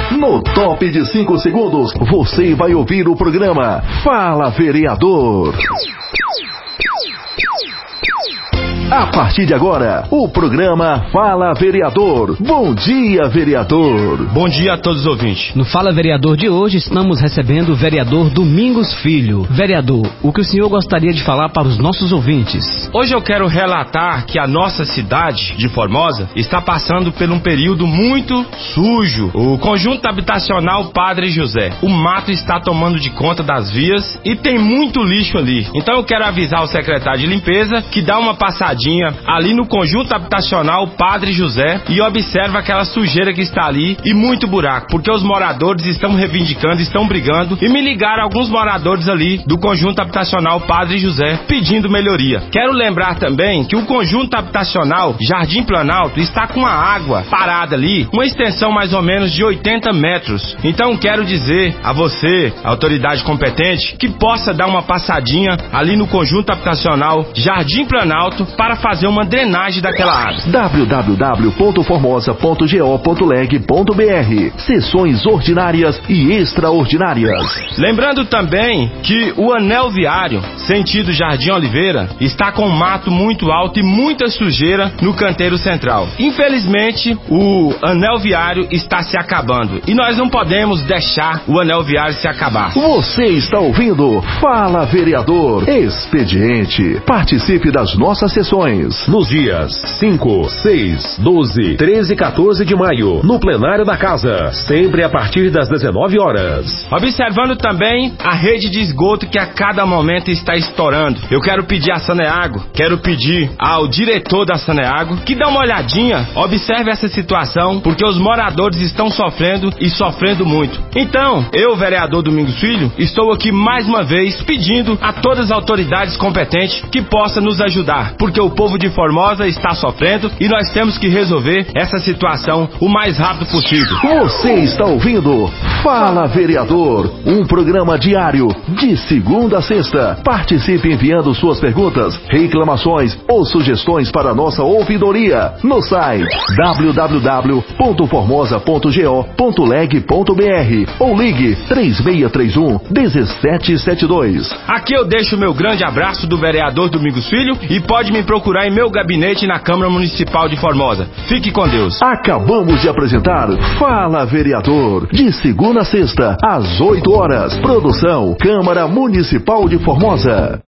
No top de 5 segundos, você vai ouvir o programa Fala Vereador. A partir de agora, o programa Fala Vereador. Bom dia, vereador. Bom dia a todos os ouvintes. No Fala Vereador de hoje, estamos recebendo o vereador Domingos Filho. Vereador, o que o senhor gostaria de falar para os nossos ouvintes? Hoje eu quero relatar que a nossa cidade de Formosa está passando por um período muito sujo. O conjunto habitacional Padre José. O mato está tomando de conta das vias e tem muito lixo ali. Então eu quero avisar o secretário de limpeza que dá uma passadinha ali no conjunto habitacional Padre José e observa aquela sujeira que está ali e muito buraco, porque os moradores estão reivindicando, estão brigando, e me ligaram alguns moradores ali do conjunto habitacional Padre José pedindo melhoria. Quero lembrar também que o conjunto habitacional Jardim Planalto está com a água parada ali, uma extensão mais ou menos de 80 metros. Então quero dizer a você, autoridade competente, que possa dar uma passadinha ali no conjunto habitacional Jardim Planalto para fazer uma drenagem daquela água. www.formosa.go.leg.br. Sessões ordinárias e extraordinárias. Lembrando também que o anel viário, sentido Jardim Oliveira, está com um mato muito alto e muita sujeira no canteiro central. Infelizmente, o anel viário está se acabando e nós não podemos deixar o anel viário se acabar. Você está ouvindo Fala Vereador Expediente. Participe das nossas sessões nos dias 5, 6, 12, 13 e 14 de maio, no plenário da casa, sempre a partir das 19 horas. Observando também a rede de esgoto que a cada momento está estourando. Eu quero pedir à Saneago, quero pedir ao diretor da Saneago que dá uma olhadinha, observe essa situação, porque os moradores estão sofrendo e sofrendo muito. Então, eu, vereador Domingos Filho, estou aqui mais uma vez pedindo a todas as autoridades competentes que possam nos ajudar, porque o povo de Formosa está sofrendo e nós temos que resolver essa situação o mais rápido possível. Você está ouvindo Fala Vereador, um programa diário de segunda a sexta. Participe enviando suas perguntas, reclamações ou sugestões para a nossa ouvidoria no site www.formosa.go.leg.br ou ligue 3631-1772. Aqui eu deixo o meu grande abraço do vereador Domingos Filho e pode me procurar em meu gabinete na Câmara Municipal de Formosa. Fique com Deus. Acabamos de apresentar Fala Vereador, de segunda a sexta, às 8 horas. Produção Câmara Municipal de Formosa.